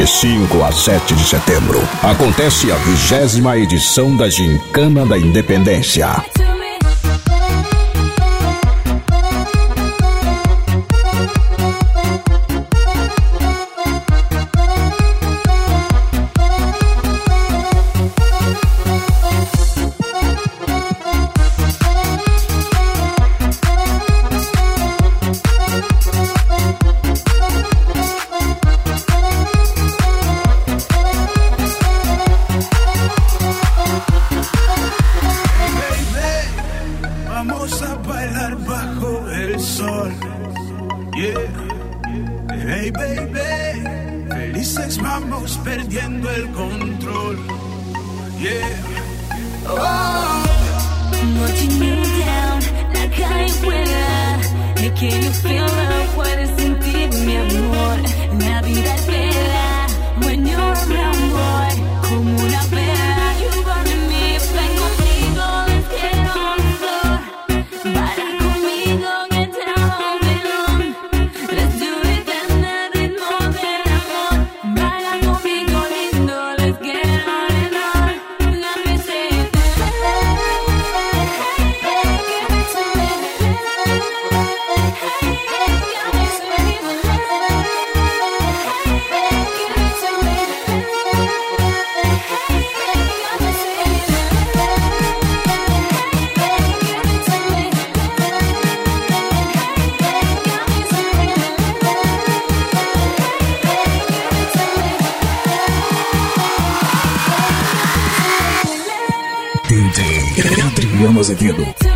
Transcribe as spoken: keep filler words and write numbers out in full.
De cinco a sete de setembro, acontece a vigésima edição da Gincana da Independência. Vamos a bailar bajo el sol, yeah. Hey baby, felices vamos perdiendo el control, yeah. Oh. Watching you down, la calle fuera. Can you feel love? Puedes sentir mi amor. La vida es bella when you're around, boy. Como una pera, you burning me. Ven conmigo, let's get on the floor. Baila conmigo, get down on the lawn. Let's do it en el ritmo del amor. Baila conmigo, lindo, let's get on and on. Let me say it. Give it to me. D J Adriano Azevedo.